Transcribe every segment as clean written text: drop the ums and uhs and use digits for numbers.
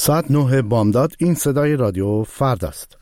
ساعت 9 بامداد. این صدای رادیو فردا است.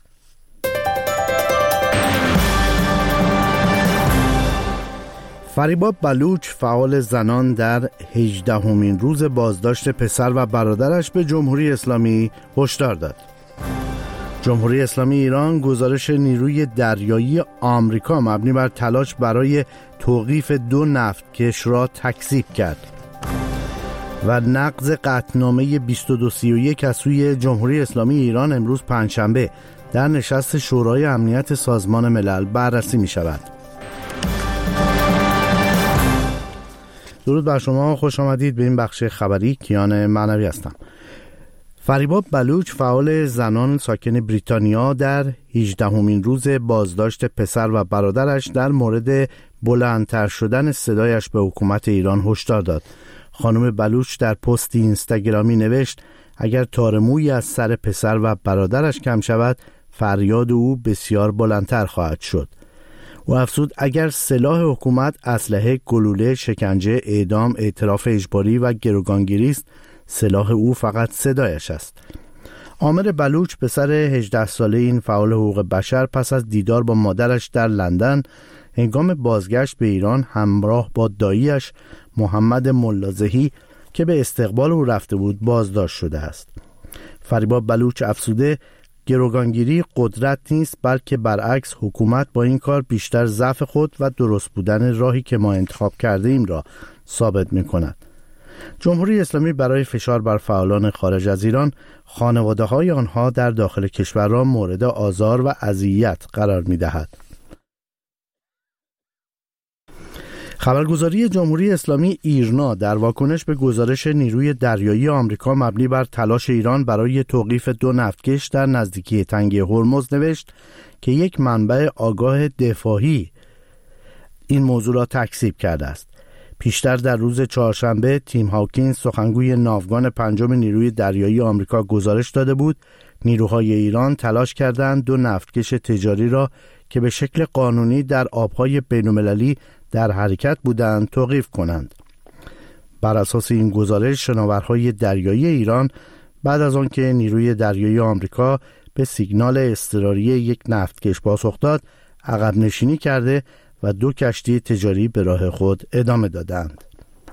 فریبا بلوچ فعال زنان در 18مین روز بازداشت پسر و برادرش به جمهوری اسلامی هشدار داد. جمهوری اسلامی ایران گزارش نیروی دریایی آمریکا مبنی بر تلاش برای توقیف 2 نفتکش را تکذیب کرد و نقض قطعنامه 2231 از سوی جمهوری اسلامی ایران امروز پنجشنبه در نشست شورای امنیت سازمان ملل بررسی می شود. درود بر شما، خوش آمدید به این بخش خبری. کیان معنوی هستم. فریبا بلوچ فعال زنان ساکن بریتانیا در 18مین روز بازداشت پسر و برادرش در مورد بلندتر شدن صدایش به حکومت ایران هشدار داد. خانم بلوچ در پستی اینستاگرامی نوشت اگر تار مویی از سر پسر و برادرش کم شود فریاد او بسیار بلندتر خواهد شد. او افزود اگر سلاح حکومت اسلحه، گلوله، شکنجه، اعدام، اعتراف اجباری و گروگانگیری است، سلاح او فقط صدایش است. عامر بلوچ پسر 18 ساله این فعال حقوق بشر پس از دیدار با مادرش در لندن هنگام بازگشت به ایران همراه با داییش محمد ملازهی که به استقبال او رفته بود بازداشت شده است. فریبا بلوچ افزوده گروگانگیری قدرت نیست، بلکه برعکس حکومت با این کار بیشتر ضعف خود و درست بودن راهی که ما انتخاب کرده ایم را ثابت می کند. جمهوری اسلامی برای فشار بر فعالان خارج از ایران خانواده های آنها در داخل کشور را مورد آزار و اذیت قرار می دهد. خبرگزاری جمهوری اسلامی ایرنا در واکنش به گزارش نیروی دریایی آمریکا مبنی بر تلاش ایران برای توقیف 2 نفتکش در نزدیکی تنگه هرمز نوشت که یک منبع آگاه دفاعی این موضوع را تکذیب کرده است. پیشتر در روز چهارشنبه تیم هاکینز سخنگوی ناوگان 5 نیروی دریایی آمریکا گزارش داده بود نیروهای ایران تلاش کردند 2 نفتکش تجاری را که به شکل قانونی در آبهای بین‌المللی در حرکت بودند توقیف کنند. بر اساس این گزارش شناورهای دریایی ایران بعد از آن که نیروی دریایی آمریکا به سیگنال اضطراری یک نفتکش پاسخ داد عقب نشینی کرده و 2 کشتی تجاری به راه خود ادامه دادند.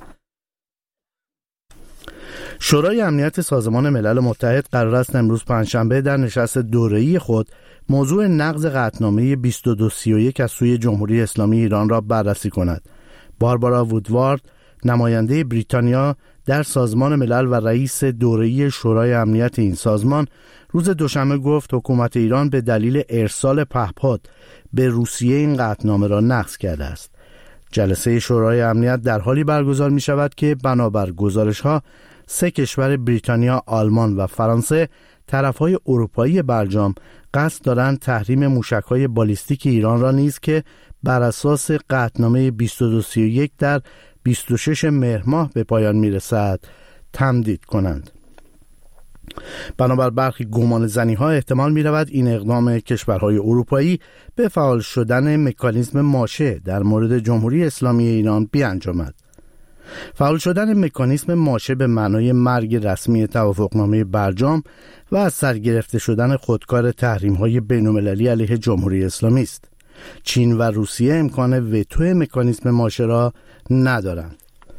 شورای امنیت سازمان ملل متحد قرار است امروز پنجشنبه در نشست دوره‌ای خود موضوع نقض قطعنامه 2231 از سوی جمهوری اسلامی ایران را بررسی کند. باربارا وودوارد، نماینده بریتانیا در سازمان ملل و رئیس دوره‌ای شورای امنیت این سازمان، روز دوشنبه گفت حکومت ایران به دلیل ارسال پهپاد به روسیه این قطعنامه را نقض کرده است. جلسه شورای امنیت در حالی برگزار می شود که بنابر گزارش‌ها 3 کشور بریتانیا، آلمان و فرانسه طرف‌های اروپایی برجام قصد دارند تحریم موشک‌های بالیستیک ایران را نیز که بر اساس قطعنامه 2231 در 26 مهر ماه به پایان می‌رسد تمدید کنند. بنابر برخی گمانه‌زنی‌ها احتمال می‌رود این اقدام کشورهای اروپایی به فعال شدن مکانیزم ماشه در مورد جمهوری اسلامی ایران بیانجامد. فعال شدن مکانیزم ماشه به معنای مرگ رسمی توافقنامه برجام و از سر گرفته شدن خودکار تحریم‌های بین‌المللی علیه جمهوری اسلامی است. چین و روسیه امکان وتو مکانیزم ماشه را ندارند.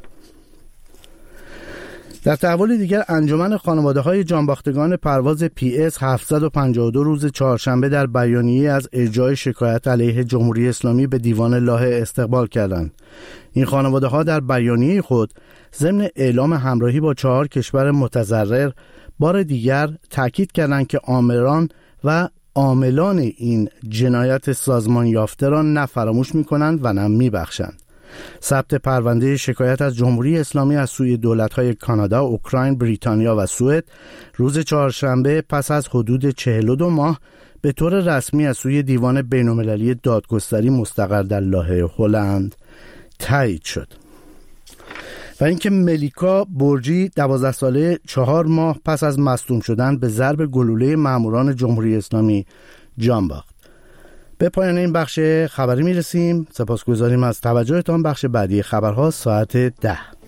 در تحول دیگر انجمن خانواده‌های جانباختگان پرواز PS 752 روز چهارشنبه در بیانیه از ارجاع شکایت علیه جمهوری اسلامی به دیوان لاهه استقبال کردند. این خانواده‌ها در بیانیه خود ضمن اعلام همراهی با 4 کشور متضرر بار دیگر تاکید کردند که آمران و عاملان این جنایت سازمان یافته را نه فراموش می‌کنند و نه می‌بخشند. ثبت پرونده شکایت از جمهوری اسلامی از سوی دولت‌های کانادا، اوکراین، بریتانیا و سوئد روز چهارشنبه پس از حدود 42 ماه به طور رسمی از سوی دیوان بین‌المللی دادگستری مستقر در لاهه هلند تایید شد. و اینکه ملیکا برجی 12 ساله 4 ماه پس از مصدوم شدن به ضرب گلوله ماموران جمهوری اسلامی جان باخت. به پایان این بخش خبری میرسیم. سپاسگزاریم از توجهتان. بخش بعدی خبرها ساعت 10.